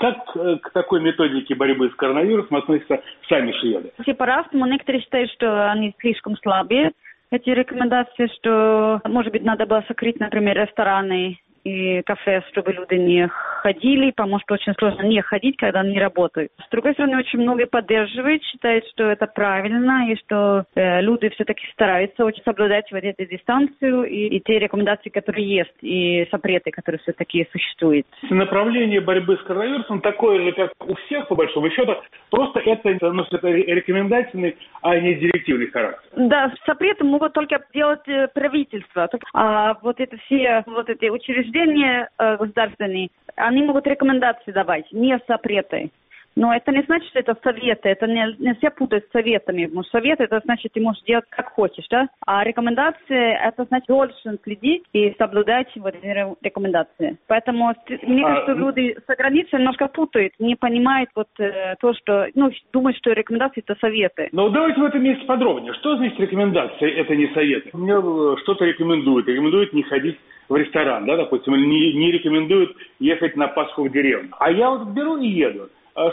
Как к такой методике борьбы с коронавирусом относятся сами шведы? Все по-разному. Некоторые считают, что они слишком слабые. Эти рекомендации, что, может быть, надо было закрыть, например, рестораны и кафе, чтобы люди не ходили, потому что очень сложно не ходить, когда они работают. С другой стороны, очень многие поддерживают, считают, что это правильно, и что люди все-таки стараются очень соблюдать вот эту дистанцию и те рекомендации, которые есть, и запреты, которые все-таки существуют. Направление борьбы с коронавирусом такое же, как у всех, по большому счету, просто это рекомендательный, а не директивный характер. Да, запреты могут только делать правительство. А вот это все вот эти учреждения государственные, они могут рекомендации давать, не запреты. Но это не значит, что это советы, это нельзя путать с советами, потому что советы, это значит, ты можешь делать как хочешь, да? А рекомендации, это значит, должен следить и соблюдать вот эти рекомендации. Поэтому, мне кажется, люди с границы немножко путают, не понимают вот то, что, думают, что рекомендации это советы. Но давайте в этом месте подробнее. Что значит рекомендации, это не советы? Мне что-то рекомендуют не ходить в ресторан, да, допустим, или не рекомендуют ехать на Пасху в деревню. А я вот беру и еду.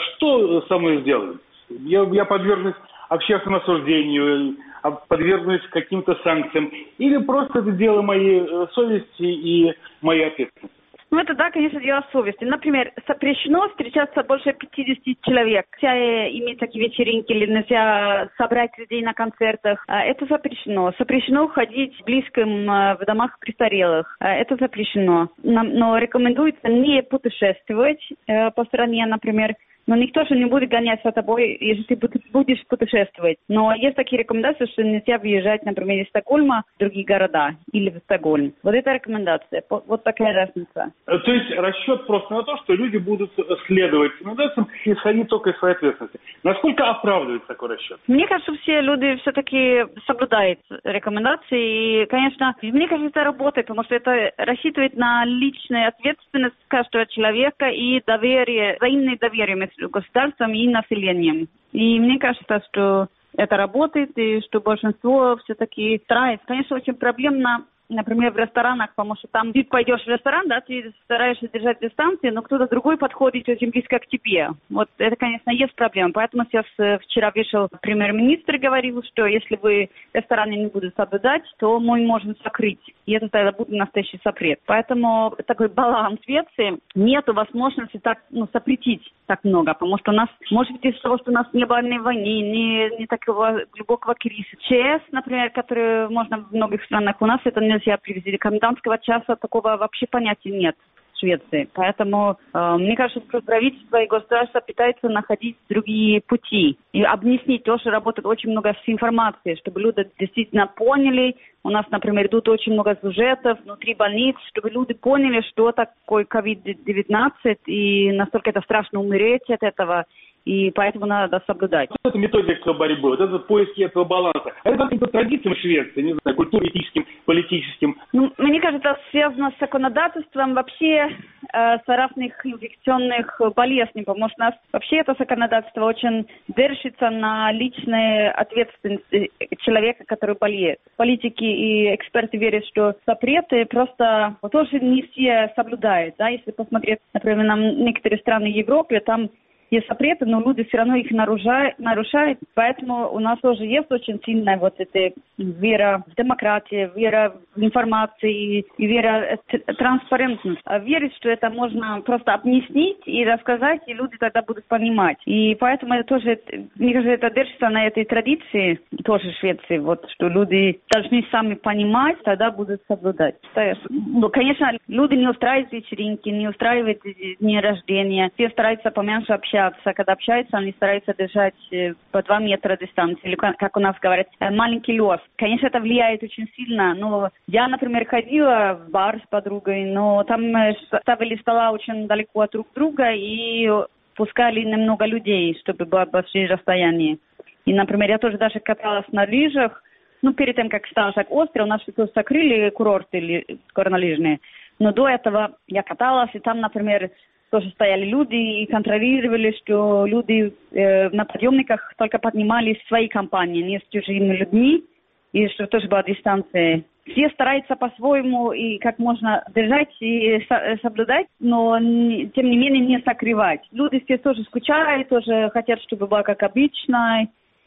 Что со мной сделают? Я подвергнусь общественному осуждению, подвергнусь каким-то санкциям, или просто это дело моей совести и моей ответственности? Это, да, конечно, дело совести. Например, запрещено встречаться больше 50 человек. Нельзя иметь такие вечеринки или нельзя собрать людей на концертах. Это запрещено. Запрещено ходить близким в домах престарелых. Это запрещено. Но рекомендуется не путешествовать по стране, например. Но никто же не будет гонять за тобой, если ты будешь путешествовать. Но есть такие рекомендации, что нельзя выезжать, например, из Стокгольма в другие города или в Стокгольм. Вот это рекомендация. Вот такая разница. То есть расчет просто на то, что люди будут следовать рекомендациям и исходить только из своей ответственности. Насколько оправдывается такой расчет? Мне кажется, все люди все-таки соблюдают рекомендации. И, конечно, мне кажется, это работает, потому что это рассчитывает на личную ответственность каждого человека и доверие, взаимное доверие между государством и населением. И мне кажется, что это работает, и что большинство все-таки старается. Конечно, очень проблемно, например, в ресторанах, потому что там ты пойдешь в ресторан, да, ты стараешься держать дистанцию, но кто-то другой подходит очень близко к тебе. Вот это, конечно, есть проблема. Поэтому сейчас вчера вышел премьер-министр и говорил, что если вы рестораны не будут соблюдать, то мы можем закрыть. И это тогда будет настоящий запрет. Поэтому такой баланс в Швеции. Нету возможности так, запретить так много, потому что у нас, может быть, из-за того, что у нас не было ни войны, ни такого глубокого кризиса. ЧС, например, который можно в многих странах, у нас это нельзя привести. Комендантского часа такого вообще понятия нет в Швеции. Поэтому мне кажется, что правительство и государство пытаются находить другие пути. И объяснить тоже работает очень много с информацией, чтобы люди действительно поняли. У нас, например, идут очень много сюжетов внутри больниц, чтобы люди поняли, что такое COVID-19 и настолько это страшно умереть от этого. И поэтому надо соблюдать. Вот эта методика борьбы, вот этот поиск этого баланса, это каким-то традициям Швеции, не знаю, культурно-этическим, политическим? Мне кажется, это связано с законодательством вообще с разных инфекционных болезней, потому что у нас вообще это законодательство очень держится на личной ответственности человека, который болеет. Политики и эксперты верят, что запреты просто тоже не все соблюдают. Да? Если посмотреть, например, на некоторые страны Европы, там есть запреты, но люди все равно их нарушают. Поэтому у нас тоже есть очень сильная вот эта вера в демократию, вера в информацию и вера в транспарентность. Верить, что это можно просто объяснить и рассказать, и люди тогда будут понимать. И поэтому это тоже, мне кажется, это держится на этой традиции тоже в Швеции, вот, что люди должны сами понимать, тогда будут соблюдать. Конечно, люди не устраивают вечеринки, не устраивают дни рождения. Все стараются поменьше общаться. Когда общаются, они стараются держать по 2 метра дистанции, или, как у нас говорят, маленький лёс. Конечно, это влияет очень сильно, но я, например, ходила в бар с подругой, но там ставили стола очень далеко от друг друга и пускали немного людей, чтобы было большое расстояние. И, например, я тоже даже каталась на лыжах, перед тем, как стало так остро, у нас тут закрыли курорты горнолыжные, но до этого я каталась, и там, например, тоже стояли люди и контролировали, что люди на подъемниках только поднимались в своей компании, не с чужими людьми, и что тоже была дистанция все стараются по-своему и как можно держать и соблюдать, но тем не менее не сокрывать. Люди все тоже скучают, тоже хотят, чтобы было как обычно.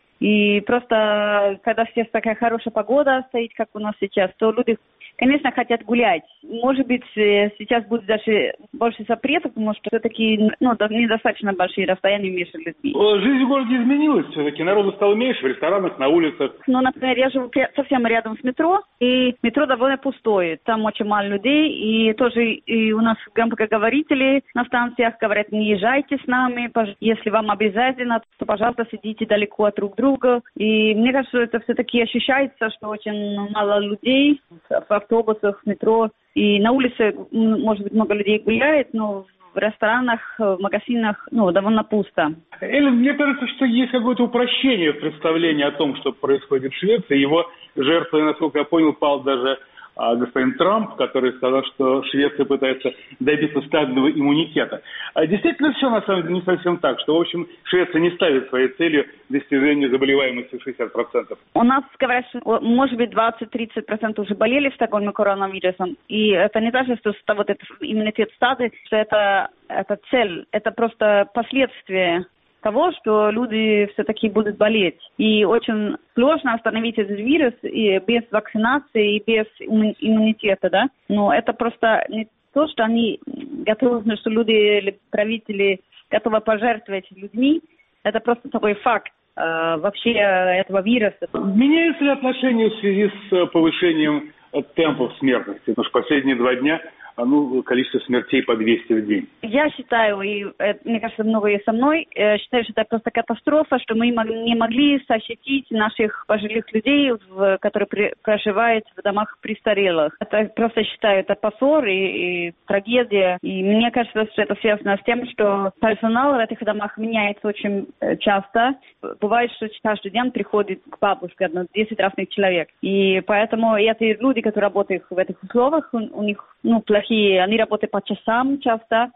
И просто, когда все такая хорошая погода стоит, как у нас сейчас, то люди, конечно, хотят гулять. Может быть, сейчас будет даже больше запретов, потому что все-таки недостаточно большие расстояния между людьми. Жизнь в городе изменилась все-таки, народу стало меньше в ресторанах, на улицах. Ну, например, я живу совсем рядом с метро, и метро довольно пустое. Там очень мало людей, и тоже и у нас громкоговорители на станциях говорят: не езжайте с нами, если вам обязательно, то, пожалуйста, сидите далеко от друг друга. И мне кажется, что это все-таки ощущается, что очень мало людей в автобусах, в метро. И на улице, может быть, много людей гуляет, но в ресторанах, в магазинах, довольно пусто. Эллен, мне кажется, что есть какое-то упрощение в представлении о том, что происходит в Швеции. Его жертвой, насколько я понял, пал даже господин Трамп, который сказал, что Швеция пытается добиться стадного иммунитета. Действительно, все на самом деле не совсем так, что, в общем, Швеция не ставит своей целью достижение заболеваемости в 60%. У нас говорят, что, может быть, 20-30% уже болели в Стокгольме коронавирусом. И это не даже, что вот этот иммунитет стады, что это цель, это просто последствия того, что люди все-таки будут болеть. И очень сложно остановить этот вирус и без вакцинации, и без иммунитета, да. Но это просто не то, что они готовы, что люди или правители готовы пожертвовать людьми. Это просто такой факт вообще этого вируса. Меняется ли отношение в связи с повышением темпов смертности? Потому что последние 2 дня количество смертей по 200 в день. Я считаю, и мне кажется, многие со мной считают, что это просто катастрофа, что мы не могли защитить наших пожилых людей, которые проживают в домах престарелых. Это просто считаю, это позор и трагедия. И мне кажется, что это связано с тем, что персонал в этих домах меняется очень часто. Бывает, что каждый день приходит к бабушке 10 разных человек. И поэтому эти люди, которые работают в этих условиях, у них плохие, они работают по часам часто,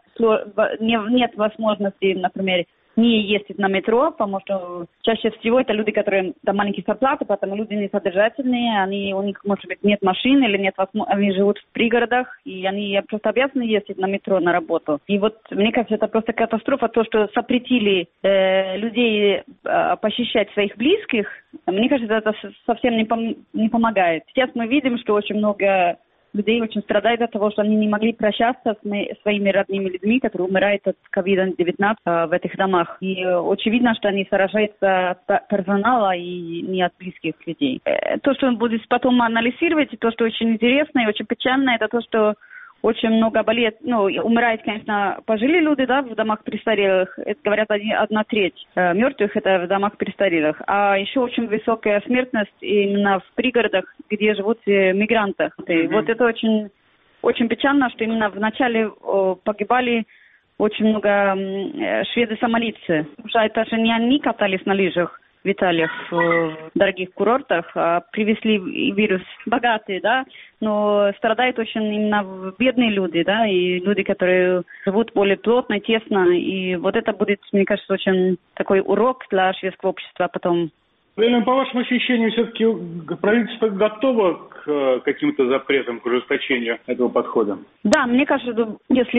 нет возможности, например, не ездить на метро, потому что чаще всего это люди, которые там маленькие зарплаты, поэтому люди несодержательные, у них, может быть, нет машин или нет возможности, они живут в пригородах, и они просто обязаны ездить на метро на работу. И вот, мне кажется, это просто катастрофа, то, что запретили людей посещать своих близких, мне кажется, это совсем не помогает. Сейчас мы видим, что очень много людей очень страдают от того, что они не могли прощаться с своими родными людьми, которые умирают от COVID-19 в этих домах. И очевидно, что они заражаются от персонала и не от близких людей. То, что он будет потом анализировать, и то, что очень интересно и очень печально, это то, что очень много болеет, умирают, конечно, пожилые люди, да, в домах престарелых. Это, говорят, 1/3 мертвых это в домах престарелых. А еще очень высокая смертность именно в пригородах, где живут мигранты. И вот это очень, очень печально, что именно в начале погибали очень много шведы-сомалийцы. Потому что это же не они катались на лыжах в Италии, в дорогих курортах, привезли вирус богатые, да, но страдают очень именно бедные люди, да, и люди, которые живут более плотно, тесно, и вот это будет, мне кажется, очень такой урок для шведского общества потом. Эллен, по вашим ощущениям, все-таки правительство готово к каким-то запретам, к ужесточению этого подхода? Да, мне кажется, если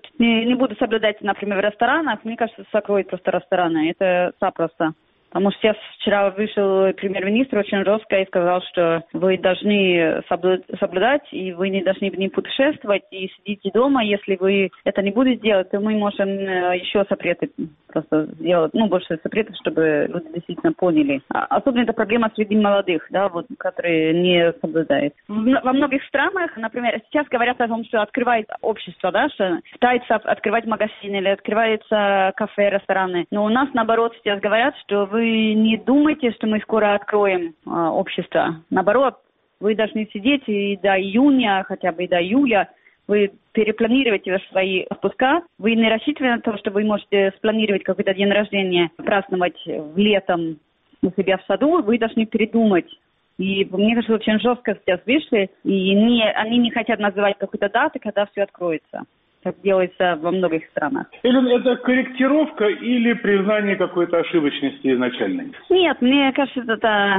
не будут соблюдать, например, в ресторанах, мне кажется, закроют просто рестораны, это запросто. Потому что сейчас вчера вышел премьер-министр очень жестко и сказал, что вы должны соблюдать, и вы не должны не путешествовать, и сидите дома. Если вы это не будете делать, то мы можем еще запреты просто сделать, больше запретов, чтобы люди действительно поняли. Особенно это проблема среди молодых, да, вот, которые не соблюдают. Во многих странах, например, сейчас говорят о том, что открывает общество, да, что пытаются открывать магазины или открываются кафе, рестораны. Но у нас, наоборот, сейчас говорят, что вы не думайте, что мы скоро откроем общество. Наоборот, вы должны сидеть и до июня, хотя бы и до июля, вы перепланируете свои отпуска. Вы не рассчитываете на то, что вы можете спланировать какой-то день рождения, праздновать летом у себя в саду. Вы должны передумать. И мне кажется, очень жестко сейчас вышли, и они не хотят называть какую-то дату, когда все откроется. Так делается во многих странах. Эллен, это корректировка или признание какой-то ошибочности изначальной? Нет, мне кажется, это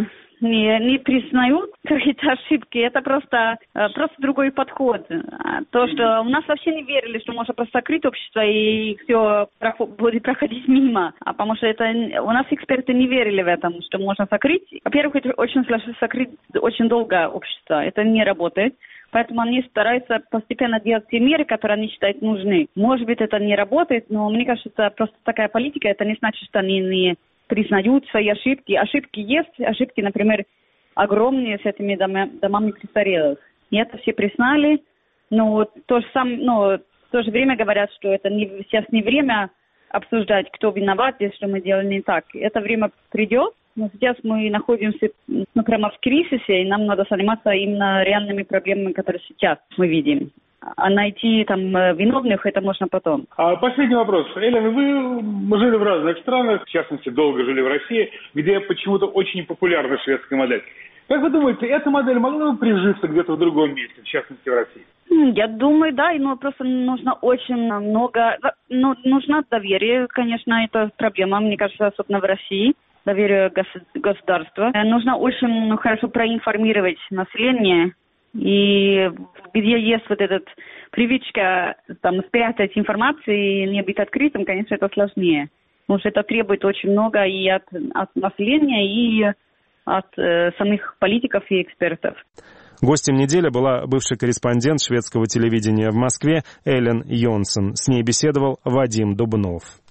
не признают какие-то ошибки, это просто другой подход. То, что у нас вообще не верили, что можно просто закрыть общество и все будет проходить мимо. Потому что у нас эксперты не верили в этом, что можно закрыть. Во-первых, это очень сложно закрыть очень долго общество. Это не работает. Поэтому они стараются постепенно делать те меры, которые они считают нужны. Может быть, это не работает, но мне кажется, это просто такая политика. Это не значит, что они не признают свои ошибки. Ошибки есть. Ошибки, например, огромные с этими домами престарелых. И это все признали. Но в то же время говорят, что это сейчас не время обсуждать, кто виноват, и что мы делали не так. Это время придет. Но сейчас мы находимся прямо в кризисе, и нам надо заниматься именно реальными проблемами, которые сейчас мы видим. А найти виновных это можно потом. Последний вопрос. Эллен, вы жили в разных странах, в частности, долго жили в России, где почему-то очень популярна шведская модель. Как вы думаете, эта модель могла бы прижиться где-то в другом месте, в частности, в России? Я думаю, да, но просто нужно очень много... нужно доверие, конечно, это проблема, мне кажется, особенно в России. Доверие государства. Нужно очень хорошо проинформировать население. И где есть вот эта привычка спрятать информацию и не быть открытым, конечно, это сложнее. Потому что это требует очень много и от населения, и от самих политиков и экспертов. Гостем недели была бывший корреспондент шведского телевидения в Москве Эллен Йонсон. С ней беседовал Вадим Дубнов.